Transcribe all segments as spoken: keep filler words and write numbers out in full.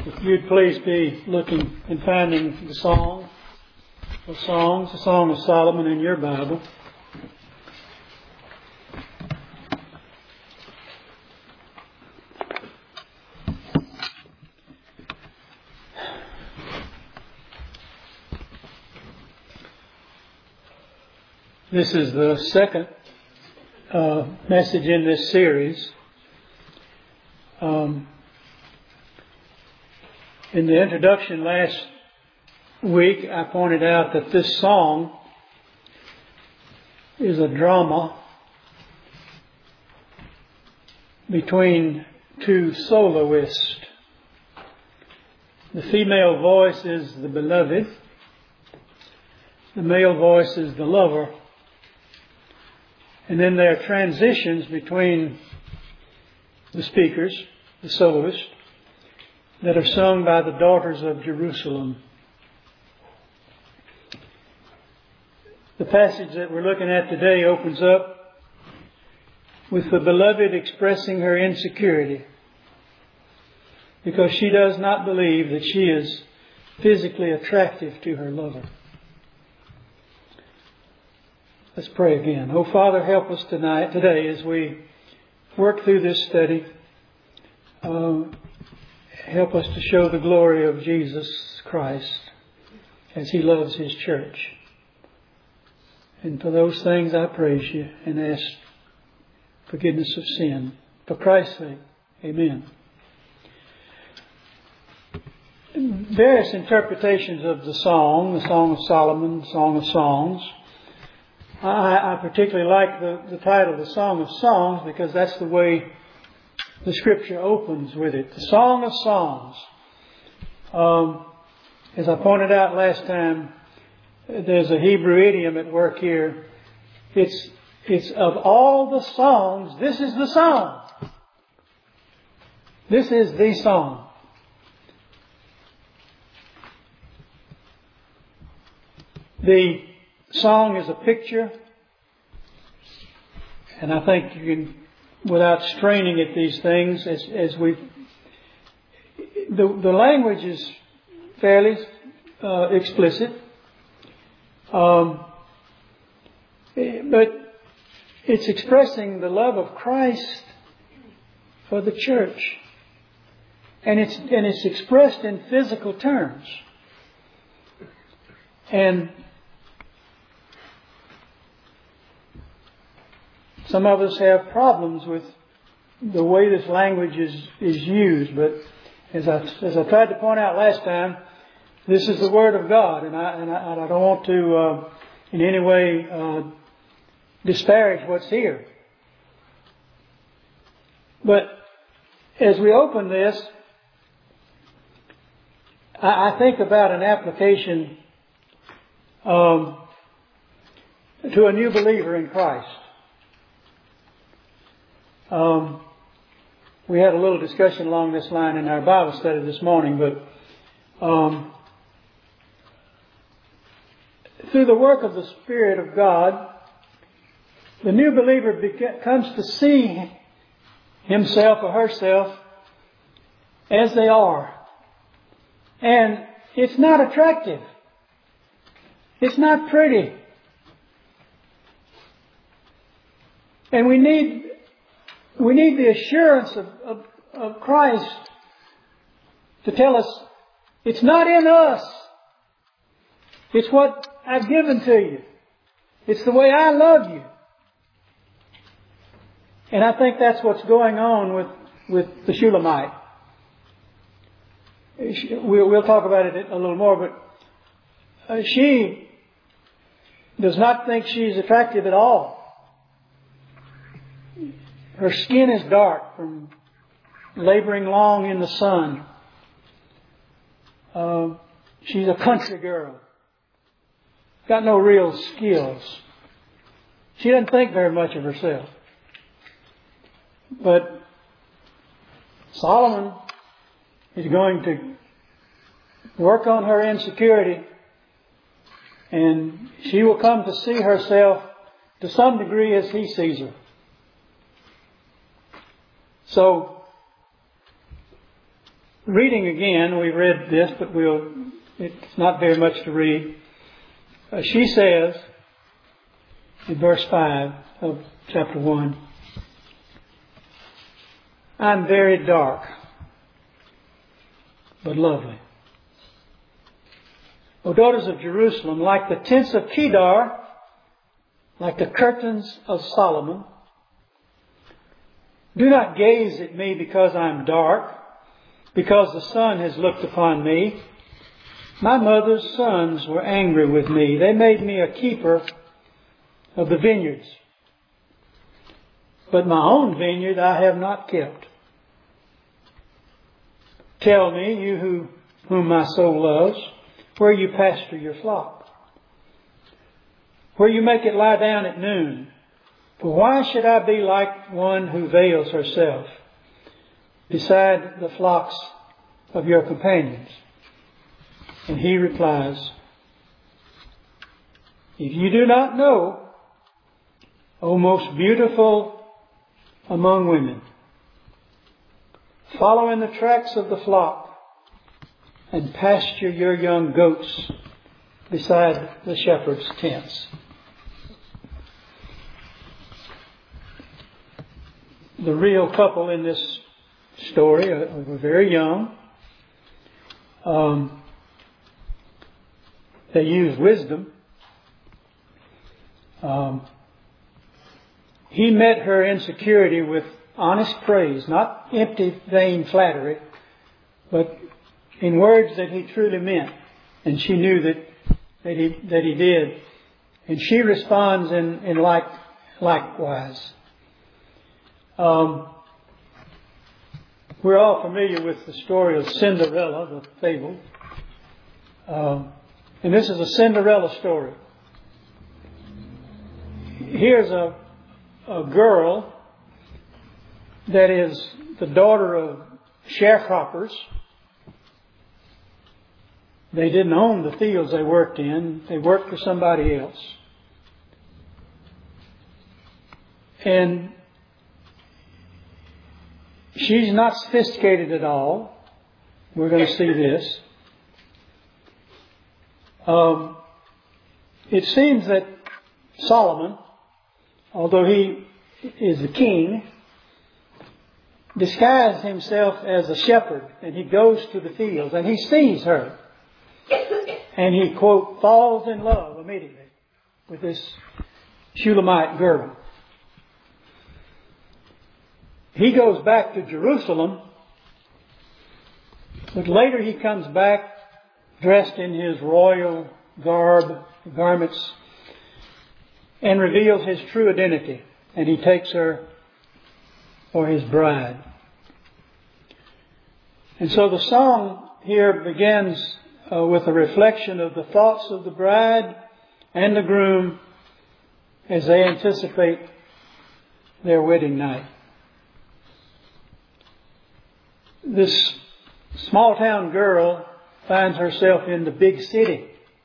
If you'd please be looking and finding the song or songs, the Song of Solomon in your Bible. This is the second uh, message in this series. Um, in the introduction last week, I pointed out that this song is a drama between two soloists. The female voice is the beloved. The male voice is the lover. And then there are transitions between the speakers, the soloists, that are sung by the daughters of Jerusalem. The passage that we're looking at today opens up with the beloved expressing her insecurity because she does not believe that she is physically attractive to her lover. Let's pray again. Oh, Father, help us tonight, today, as we work through this study. Uh, help us to show the glory of Jesus Christ as He loves His church. And for those things, I praise You and ask forgiveness of sin. For Christ's sake, amen. Various interpretations of the song, the Song of Solomon, the Song of Songs. I, I particularly like the, the title, The Song of Songs, because that's the way the Scripture opens with it. The Song of Songs. Um, as I pointed out last time, there's a Hebrew idiom at work here. It's, it's of all the songs, this is the song. This is the song. The song is a picture, and I think you can, without straining at these things, as as we, the the language is fairly uh, explicit, um, but it's expressing the love of Christ for the church, and it's and it's expressed in physical terms, and some of us have problems with the way this language is, is used, but as I, as I tried to point out last time, this is the Word of God, and I, and I, and I don't want to uh, in any way uh, disparage what's here. But as we open this, I, I think about an application um, to a new believer in Christ. Um, we had a little discussion along this line in our Bible study this morning, but um, through the work of the Spirit of God, the new believer beca- comes to see himself or herself as they are. And it's not attractive. It's not pretty. And we need We need the assurance of, of, of Christ to tell us it's not in us. It's what I've given to you. It's the way I love you. And I think that's what's going on with, with the Shulamite. We'll, we'll talk about it a little more, but uh, she does not think she's attractive at all. Her skin is dark from laboring long in the sun. Uh, she's a country girl. Got no real skills. She doesn't think very much of herself. But Solomon is going to work on her insecurity, and she will come to see herself to some degree as he sees her. So Reading again, we read this, but we'll, it's not very much to read. Uh, she says, in verse five of chapter one, I'm very dark, but lovely. O daughters of Jerusalem, like the tents of Kedar, like the curtains of Solomon, do not gaze at me because I'm dark, because the sun has looked upon me. My mother's sons were angry with me. They made me a keeper of the vineyards. But my own vineyard I have not kept. Tell me, you who, whom my soul loves, where you pasture your flock, where you make it lie down at noon. For why should I be like one who veils herself beside the flocks of your companions? And he replies, if you do not know, O most beautiful among women, follow in the tracks of the flock and pasture your young goats beside the shepherd's tents. The real couple in this story were very young. Um, they used wisdom. Um, he met her insecurity with honest praise, not empty, vain flattery, but in words that he truly meant. And she knew that, that he, that he did. And she responds in, in like, likewise. Um, we're all familiar with the story of Cinderella, the fable. Um, and this is a Cinderella story. Here's a, a girl that is the daughter of sharecroppers. They didn't own the fields they worked in. They worked for somebody else. And she's not sophisticated at all. We're going to see this. Um, it seems that Solomon, although he is the king, disguised himself as a shepherd, and he goes to the fields and he sees her. And he, quote, falls in love immediately with this Shulamite girl. He goes back to Jerusalem, but later he comes back dressed in his royal garb, garments, and reveals his true identity. And he takes her for his bride. And so the song here begins uh, with a reflection of the thoughts of the bride and the groom as they anticipate their wedding night. This small town girl finds herself in the big city.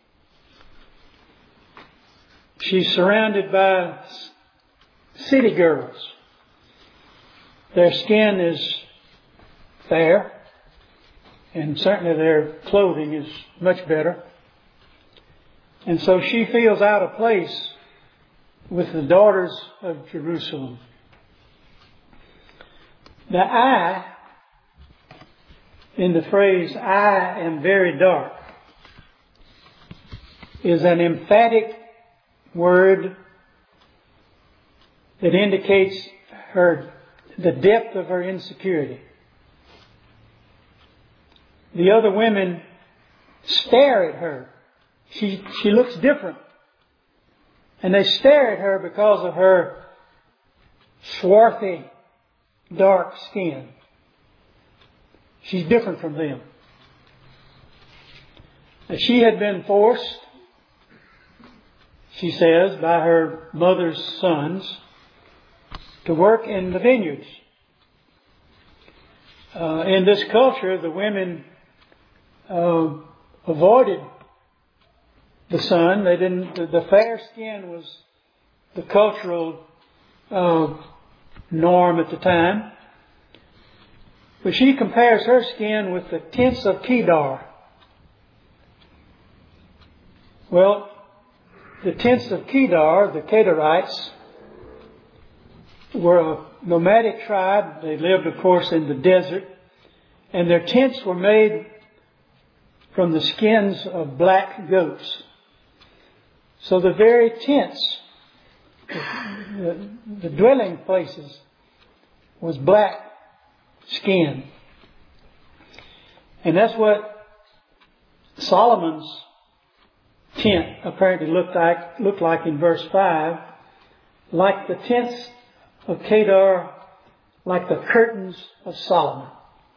She's surrounded by city girls. Their skin is fair, and certainly their clothing is much better. And so she feels out of place with the daughters of Jerusalem. The I in the phrase, I am very dark, is an emphatic word that indicates her, the depth of her insecurity. The other women stare at her. She, she looks different. And they stare at her because of her swarthy, dark skin. She's different from them. She had been forced, she says, by her mother's sons to work in the vineyards. Uh, in this culture, the women uh, avoided the sun. They didn't. The, the fair skin was the cultural uh, norm at the time. But she compares her skin with the tents of Kedar. Well, the tents of Kedar, the Kedarites, were a nomadic tribe. They lived, of course, in the desert. And their tents were made from the skins of black goats. So the very tents, the, the dwelling places, was black skin. And that's what Solomon's tent apparently looked like, looked like in verse five. Like the tents of Kedar, like the curtains of Solomon.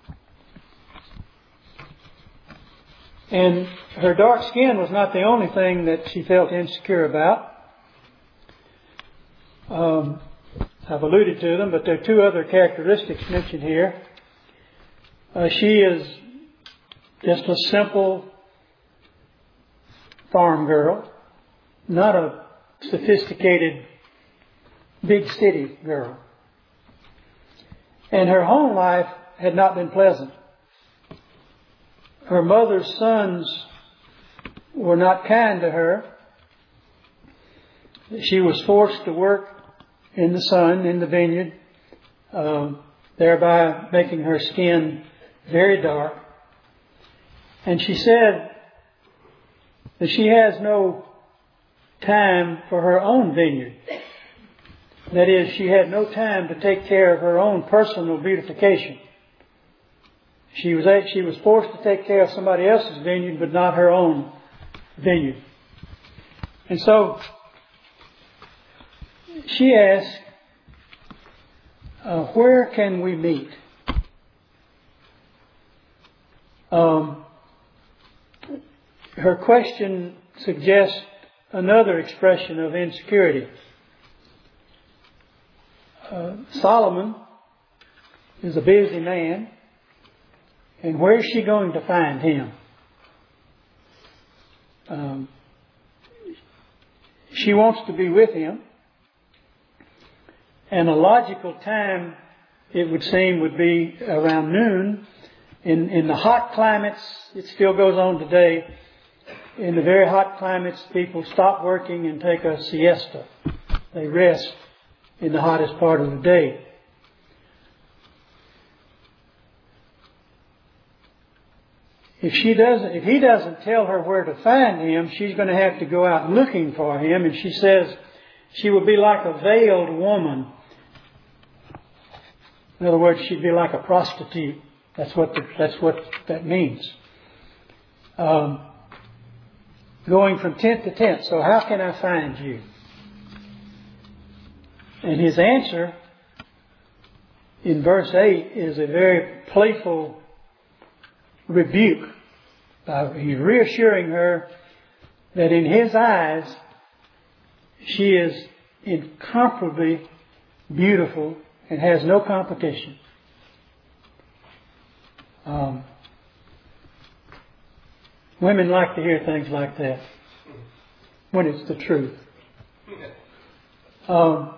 And her dark skin was not the only thing that she felt insecure about. Um, I've alluded to them, but there are two other characteristics mentioned here. Uh, she is just a simple farm girl, not a sophisticated big city girl. And her home life had not been pleasant. Her mother's sons were not kind to her. She was forced to work in the sun, in the vineyard, uh, thereby making her skin very dark. And she said that she has no time for her own vineyard. That is, she had no time to take care of her own personal beautification. She was she was forced to take care of somebody else's vineyard, but not her own vineyard. And so she asked, uh, where can we meet? Um, her question suggests another expression of insecurity. Uh, Solomon is a busy man. And where is she going to find him? Um, she wants to be with him. And a logical time, it would seem, would be around noon. In, in the hot climates, it still goes on today. In the very hot climates, people stop working and take a siesta. They rest in the hottest part of the day. If she doesn't, if he doesn't tell her where to find him, she's going to have to go out looking for him. And she says she will be like a veiled woman. In other words, she'd be like a prostitute. That's what the, that's what that means. Um, going from tent to tent. So how can I find you? And his answer in verse eight is a very playful rebuke. Uh, he's reassuring her that in his eyes she is incomparably beautiful and has no competition. Um, women like to hear things like that when it's the truth. Um,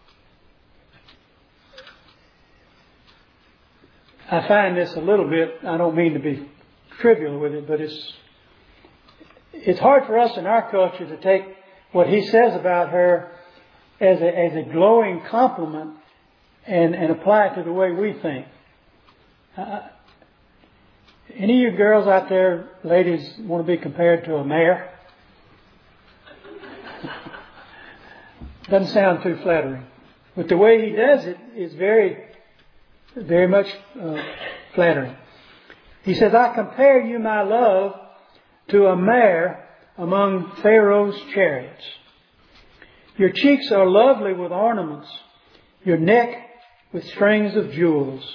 I find this a little bit, I don't mean to be trivial with it, but it's it's hard for us in our culture to take what he says about her as a, as a glowing compliment and, and apply it to the way we think. Uh, any of you girls out there, ladies, want to be compared to a mare? Doesn't sound too flattering. But the way he does it is very, very much uh, flattering. He says, I compare you, my love, to a mare among Pharaoh's chariots. Your cheeks are lovely with ornaments, your neck with strings of jewels.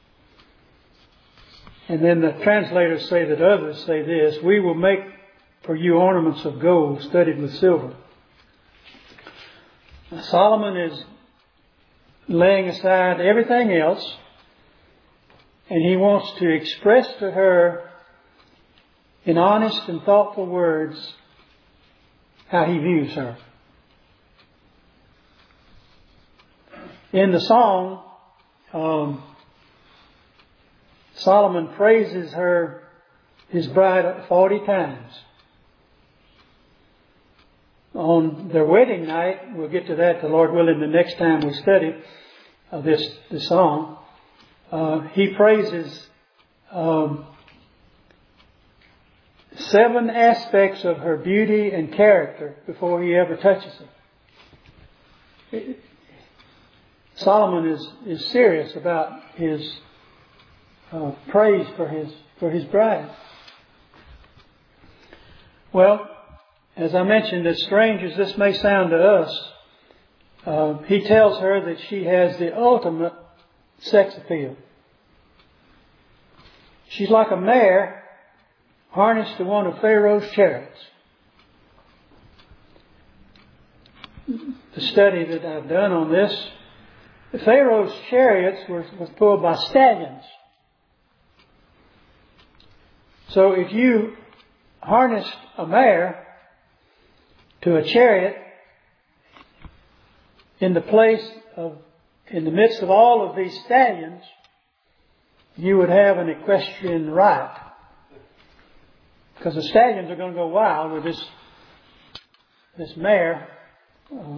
And then the translators say that others say this, we will make for you ornaments of gold studded with silver. Now, Solomon is laying aside everything else, and he wants to express to her in honest and thoughtful words how he views her. In the song, um, Solomon praises her, his bride, forty times. On their wedding night, we'll get to that, the Lord willing, the next time we study uh, this, this song, uh, he praises um, seven aspects of her beauty and character before he ever touches her. Solomon is, is serious about his uh, praise for his for his bride. Well, as I mentioned, as strange as this may sound to us, uh, he tells her that she has the ultimate sex appeal. She's like a mare harnessed to one of Pharaoh's chariots. The study that I've done on this, the Pharaoh's chariots were, were pulled by stallions. So if you harnessed a mare to a chariot in the place of, in the midst of all of these stallions, you would have an equestrian right. Because the stallions are going to go wild with this, this mare uh,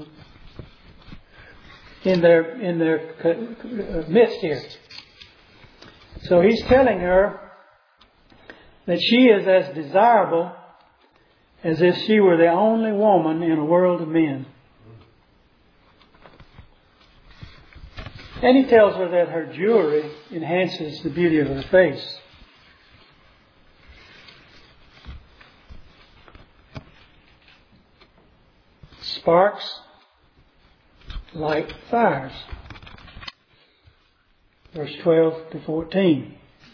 in their, in their midst here. So he's telling her that she is as desirable as if she were the only woman in a world of men. And he tells her that her jewelry enhances the beauty of her face. Sparks light fires. Verse twelve to fourteen.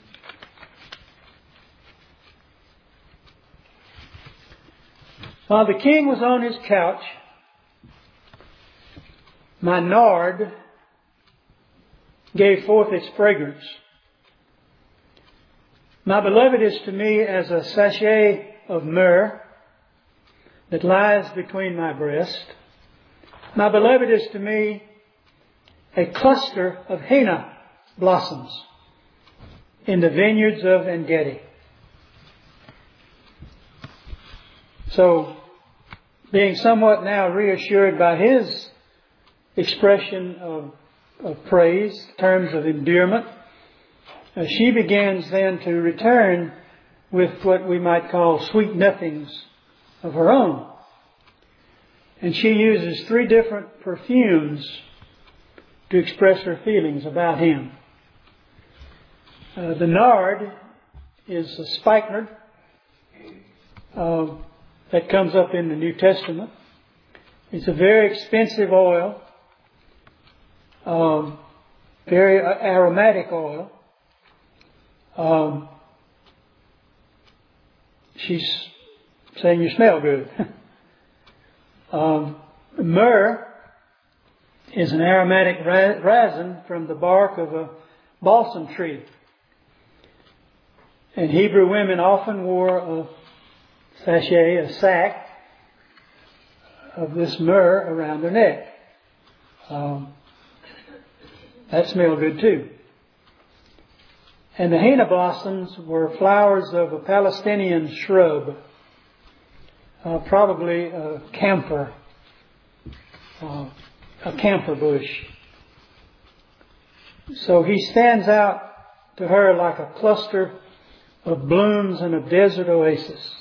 While the king was on his couch, my nard gave forth its fragrance. My beloved is to me as a sachet of myrrh that lies between my breast. My beloved is to me a cluster of henna blossoms in the vineyards of En-gedi. So, being somewhat now reassured by his expression of, of praise, terms of endearment, uh, she begins then to return with what we might call sweet nothings of her own. And she uses three different perfumes to express her feelings about him. Uh, the nard is a spikenard uh, that comes up in the New Testament. It's a very expensive oil, um, very aromatic oil. Um, she's saying you smell good. um, myrrh is an aromatic resin from the bark of a balsam tree. And Hebrew women often wore a sachet, a sack of this myrrh around their neck. Um, that smelled good too. And the henna blossoms were flowers of a Palestinian shrub, uh, probably a camphor, uh, a camphor bush. So he stands out to her like a cluster of blooms in a desert oasis.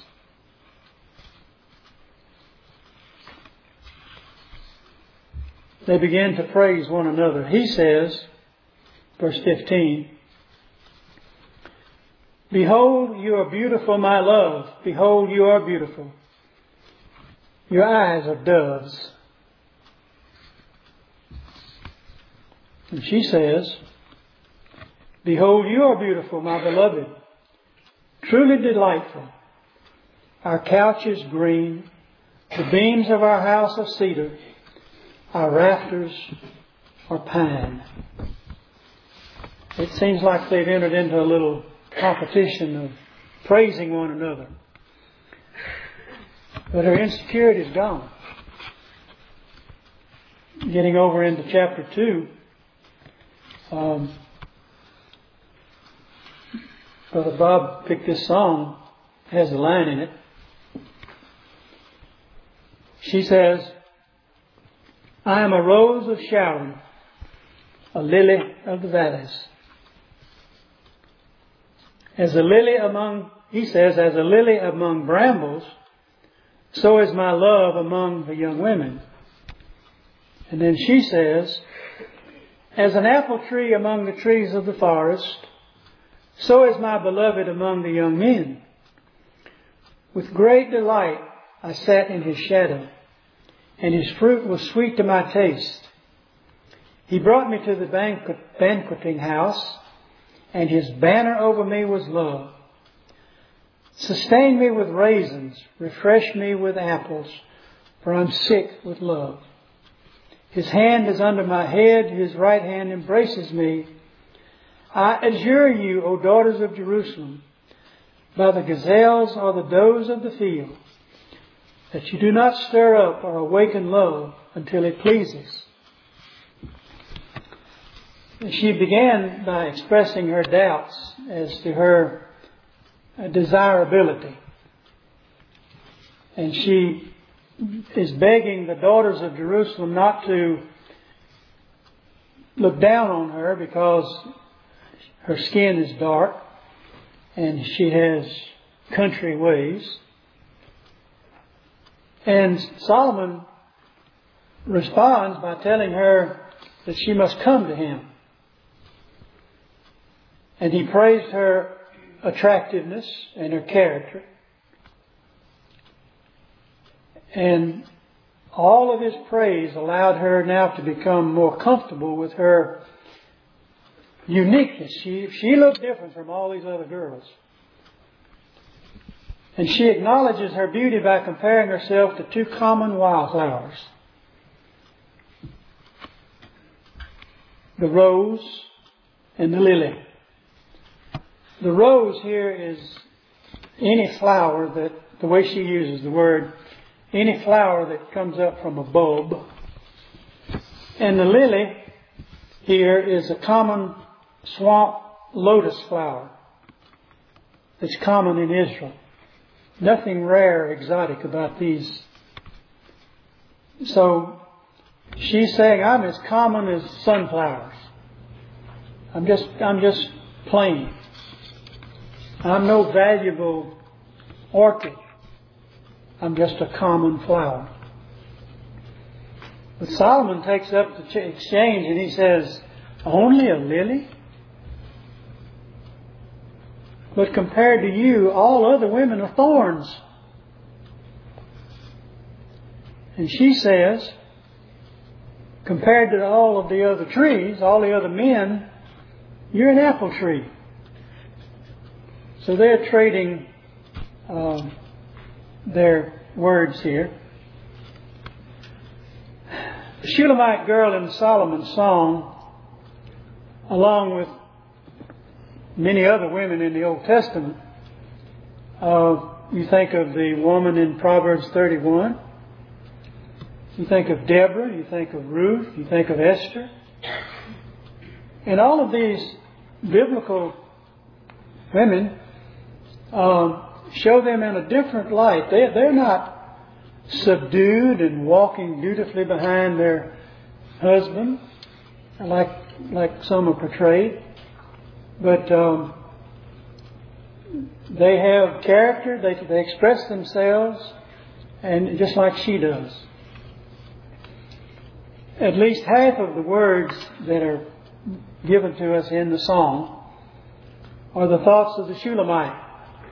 They begin to praise one another. He says, verse fifteen, "Behold, you are beautiful, my love. Behold, you are beautiful. Your eyes are doves." And she says, "Behold, you are beautiful, my beloved. Truly delightful. Our couch is green. The beams of our house are cedar. Our rafters are pine." It seems like they've entered into a little competition of praising one another. But her insecurity is gone. Getting over into chapter two, um, Brother Bob picked this song, has a line in it. She says, I am a rose of Sharon, a lily of the valleys. As a lily among, he says, as a lily among brambles, so is my love among the young women. And then she says, as an apple tree among the trees of the forest, so is my beloved among the young men. With great delight I sat in his shadow, and his fruit was sweet to my taste. He brought me to the banquet, banqueting house, and his banner over me was love. Sustain me with raisins, refresh me with apples, for I'm sick with love. His hand is under my head, his right hand embraces me. I adjure you, O daughters of Jerusalem, by the gazelles or the does of the field, that you do not stir up or awaken love until it pleases. She began by expressing her doubts as to her desirability. And she is begging the daughters of Jerusalem not to look down on her because her skin is dark and she has country ways. And Solomon responds by telling her that she must come to him. And he praised her attractiveness and her character. And all of his praise allowed her now to become more comfortable with her uniqueness. She, she looked different from all these other girls. And she acknowledges her beauty by comparing herself to two common wildflowers. The rose and the lily. The rose here is any flower that, the way she uses the word, any flower that comes up from a bulb. And the lily here is a common swamp lotus flower that's common in Israel. Nothing rare, exotic about these. So she's saying, I'm as common as sunflowers. I'm just, I'm just plain. I'm no valuable orchid. I'm just a common flower. But Solomon takes up the exchange and he says, only a lily? But compared to you, all other women are thorns. And she says, compared to all of the other trees, all the other men, you're an apple tree. So they're trading um, their words here. The Shulamite girl in Solomon's song, along with many other women in the Old Testament, uh, you think of the woman in Proverbs thirty-one. You think of Deborah. You think of Ruth. You think of Esther. And all of these biblical women um, show them in a different light. They, they're not subdued and walking dutifully behind their husband like, like some are portrayed. But um, they have character. They, they express themselves, and just like she does. At least half of the words that are given to us in the song are the thoughts of the Shulamite.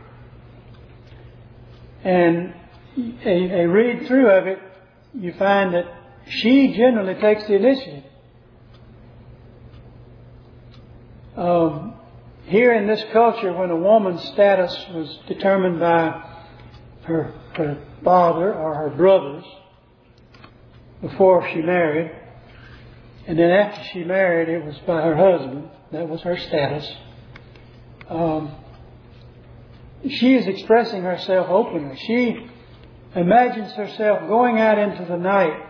And a, a read through of it, you find that she generally takes the initiative. Um, here in this culture, when a woman's status was determined by her, her father or her brothers before she married, and then after she married, it was by her husband. That was her status. Um, she is expressing herself openly. She imagines herself going out into the night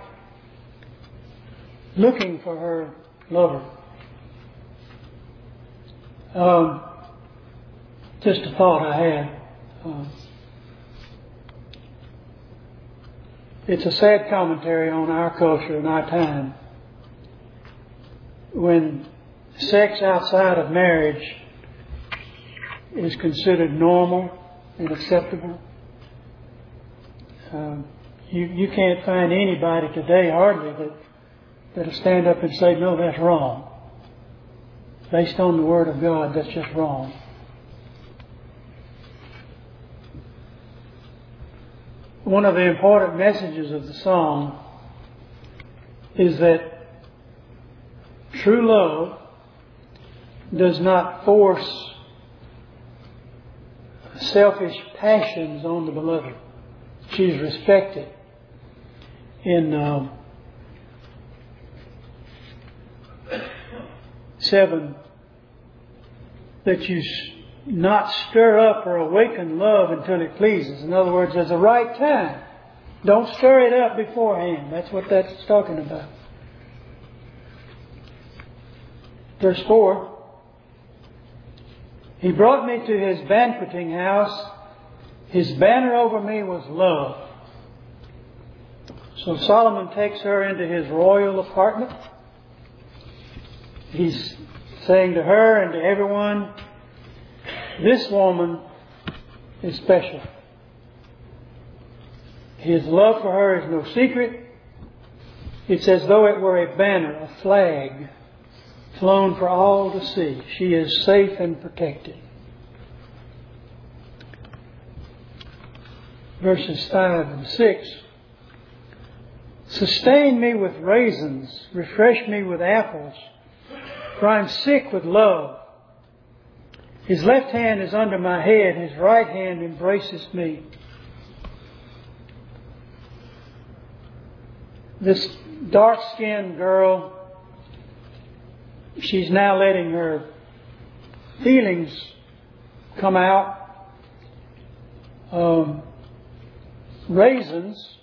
looking for her lover. Um, just a thought I had. Uh, it's a sad commentary on our culture and our time. When sex outside of marriage is considered normal and acceptable, uh, you you can't find anybody today, hardly, that that'll stand up and say, no, that's wrong. Based on the Word of God, that's just wrong. One of the important messages of the song is that true love does not force selfish passions on the beloved. She's respected. In uh, seven, that you not stir up or awaken love until it pleases. In other words, there's a right time. Don't stir it up beforehand. That's what that's talking about. Verse four. He brought me to his banqueting house. His banner over me was love. So Solomon takes her into his royal apartment. He's saying to her and to everyone, this woman is special. His love for her is no secret. It's as though it were a banner, a flag, flown for all to see. She is safe and protected. Verses five and six. Sustain me with raisins, refresh me with apples, for I am sick with love. His left hand is under my head, his right hand embraces me. This dark-skinned girl, she's now letting her feelings come out. Um, raisins,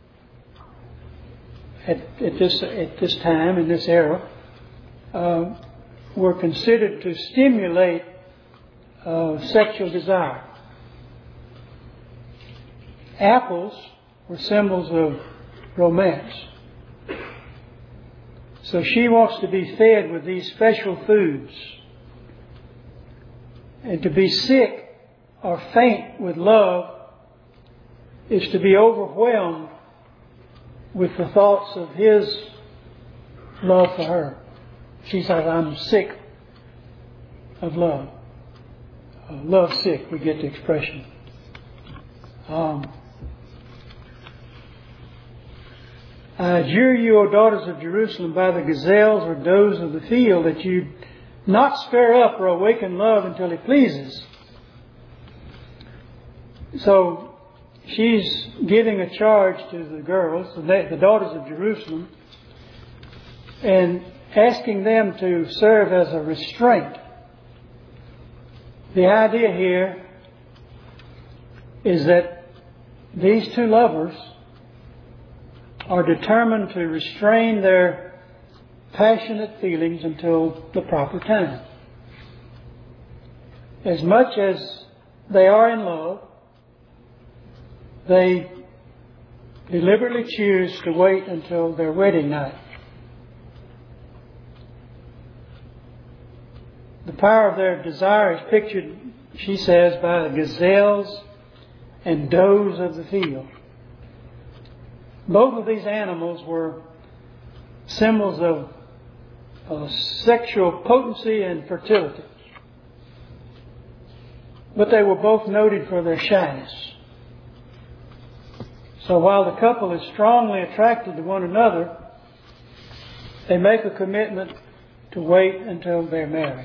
at, at this at this time, in this era, uh, were considered to stimulate uh, sexual desire. Apples were symbols of romance. So she wants to be fed with these special foods. And to be sick or faint with love is to be overwhelmed with the thoughts of his love for her. She says, I'm sick of love. Uh, love sick, we get the expression. Um, I adjure you, O daughters of Jerusalem, by the gazelles or does of the field, that you not stir up or awaken love until it pleases. So she's giving a charge to the girls, the daughters of Jerusalem, and asking them to serve as a restraint. The idea here is that these two lovers are determined to restrain their passionate feelings until the proper time. As much as they are in love, they deliberately choose to wait until their wedding night. The power of their desire is pictured, she says, by the gazelles and does of the field. Both of these animals were symbols of, of sexual potency and fertility. But they were both noted for their shyness. So while the couple is strongly attracted to one another, they make a commitment to wait until they're married.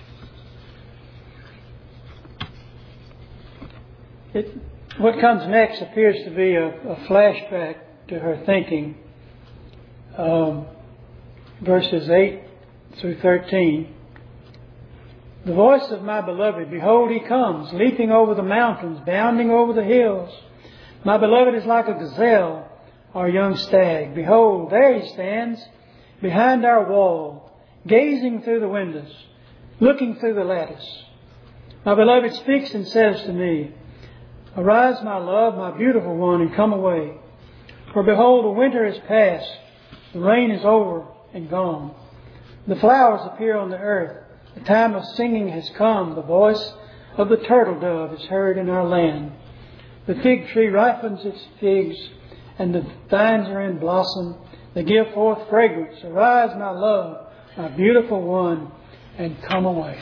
It, what comes next appears to be a, a flashback to her thinking. Um, verses eight through thirteen. The voice of my beloved, behold, he comes, leaping over the mountains, bounding over the hills. My beloved is like a gazelle, our young stag. Behold, there he stands, behind our wall, gazing through the windows, looking through the lattice. My beloved speaks and says to me, Arise, my love, my beautiful one, and come away. For behold, the winter is past, the rain is over and gone. The flowers appear on the earth. The time of singing has come. The voice of the turtle dove is heard in our land. The fig tree ripens its figs, and the vines are in blossom. They give forth fragrance. Arise, my love, my beautiful one, and come away.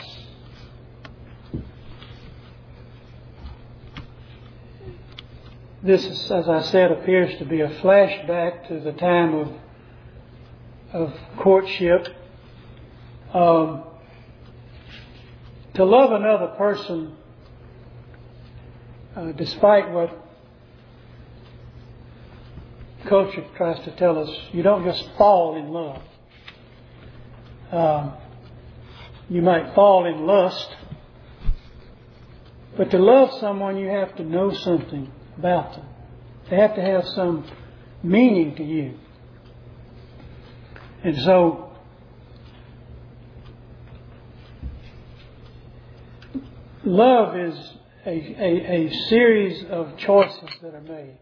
This, is, as I said, appears to be a flashback to the time of of courtship. Um, to love another person, uh, despite what culture tries to tell us, you don't just fall in love. Um, you might fall in lust, but to love someone, you have to know something about them. They have to have some meaning to you. And so, love is a, a, a series of choices that are made.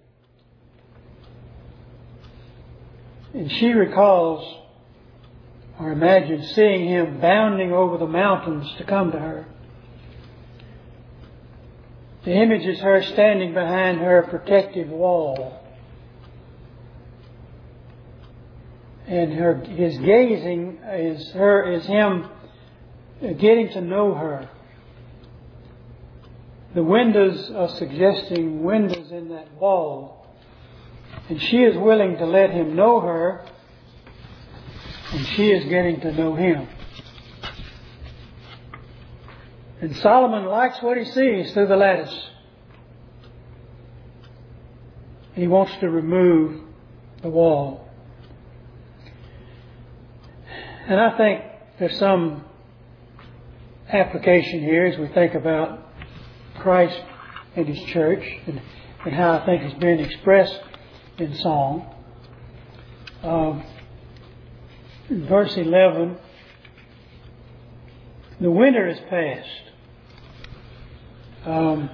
And she recalls or imagines seeing him bounding over the mountains to come to her. The image is her standing behind her protective wall. And her, his gazing is her, is him getting to know her. The windows are suggesting windows in that wall. And she is willing to let him know her. And she is getting to know him. And Solomon likes what he sees through the lattice. He wants to remove the wall. And I think there's some application here as we think about Christ and His church and, and how I think it's been expressed in song. Um, in verse eleven, the winter is past. Um,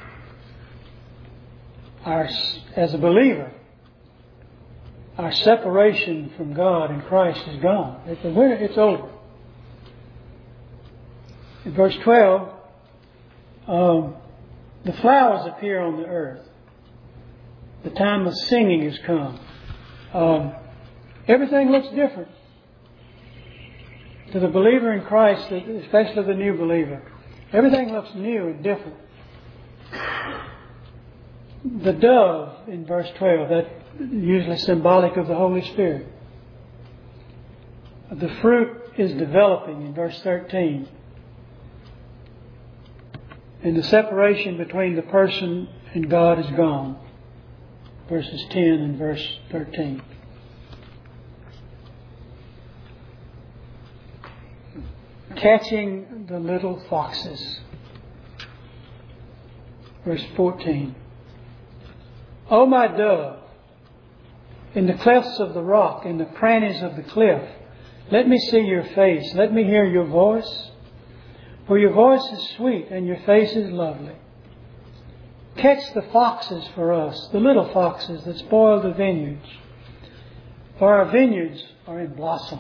our, as a believer, our separation from God in Christ is gone. It's, the winter, it's over. In verse twelve, um, the flowers appear on the earth. The time of singing has come. Um, everything looks different. To the believer in Christ, especially the new believer, everything looks new and different. The dove in verse twelve, that usually symbolic of the Holy Spirit. The fruit is developing in verse thirteen. And the separation between the person and God is gone. Verses ten and verse thirteen. Catching the little foxes. Verse fourteen. O my dove, in the clefts of the rock, in the crannies of the cliff, let me see your face, let me hear your voice. For your voice is sweet and your face is lovely. Catch the foxes for us, the little foxes that spoil the vineyards. For our vineyards are in blossom.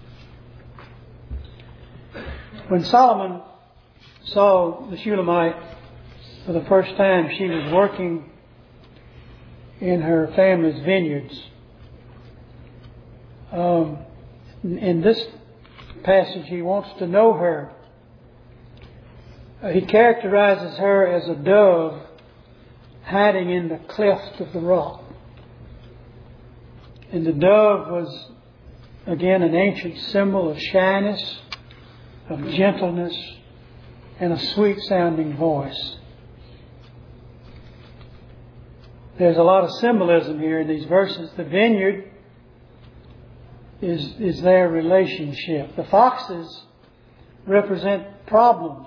When Solomon saw the Shulamite for the first time, she was working in her family's vineyards. Um, in this passage, he wants to know her. Uh, he characterizes her as a dove hiding in the cleft of the rock. And the dove was, again, an ancient symbol of shyness, of gentleness, and a sweet-sounding voice. There's a lot of symbolism here in these verses. The vineyard is, is their relationship. The foxes represent problems.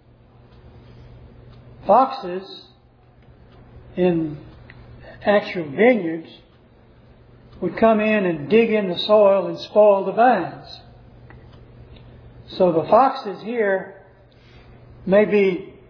Foxes in actual vineyards would come in and dig in the soil and spoil the vines. So the foxes here may be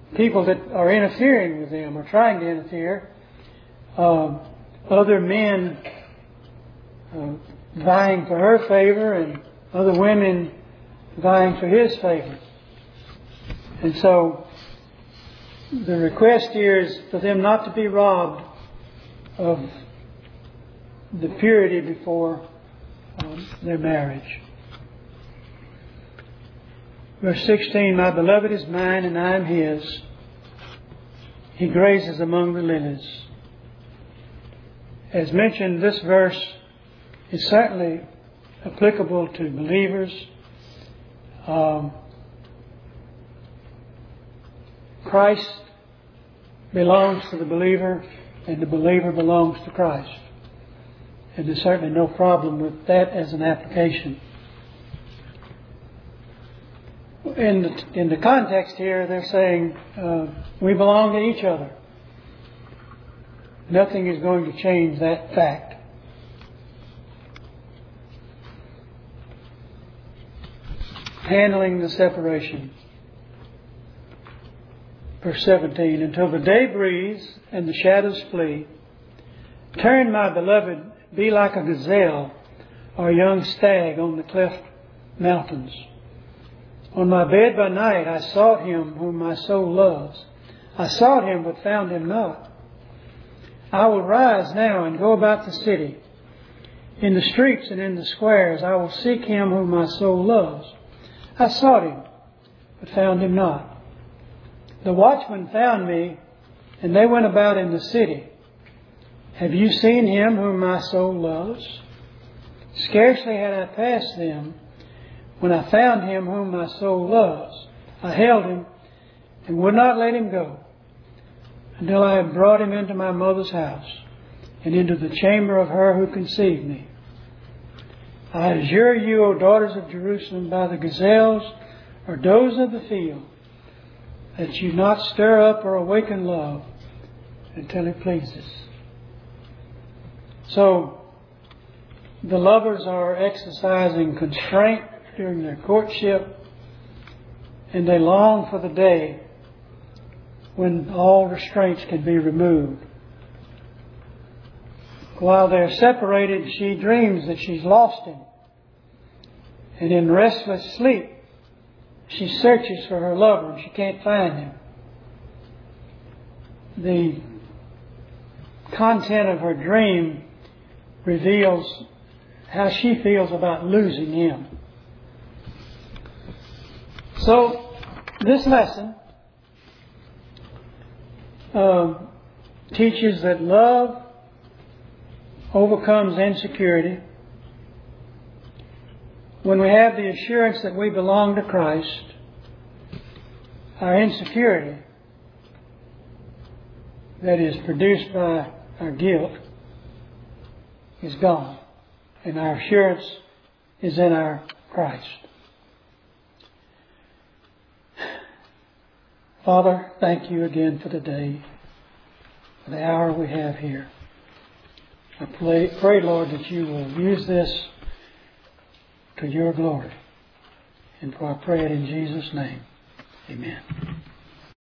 people that are interfering with them or trying to interfere, uh, other men uh, vying for her favor and other women vying for his favor. And so the request here is for them not to be robbed of the purity before um, their marriage. Verse sixteen, my beloved is mine and I am his. He grazes among the lilies. As mentioned, this verse is certainly applicable to believers. Um, Christ belongs to the believer and the believer belongs to Christ. And there's certainly no problem with that as an application. In the, in the context here, they're saying uh, we belong to each other. Nothing is going to change that fact. Handling the separation. Verse seventeen, until the day breathes and the shadows flee, turn, my beloved, be like a gazelle or a young stag on the cleft mountains. On my bed by night I sought him whom my soul loves. I sought him but found him not. I will rise now and go about the city. In the streets and in the squares I will seek him whom my soul loves. I sought him but found him not. The watchmen found me and they went about in the city. Have you seen him whom my soul loves? Scarcely had I passed them when I found him whom my soul loves. I held him and would not let him go until I had brought him into my mother's house and into the chamber of her who conceived me. I adjure you, O daughters of Jerusalem, by the gazelles or does of the field, that you not stir up or awaken love until it pleases. So, the lovers are exercising constraint during their courtship, and they long for the day when all restraints can be removed. While they're separated, she dreams that she's lost him. And in restless sleep, she searches for her lover and she can't find him. The content of her dream reveals how she feels about losing him. So, this lesson uh, teaches that love overcomes insecurity. When we have the assurance that we belong to Christ, our insecurity that is produced by our guilt is gone, and our assurance is in our Christ. Father, thank you again for the day, for the hour we have here. I pray, pray, Lord, that you will use this to your glory. And for I pray it in Jesus' name. Amen.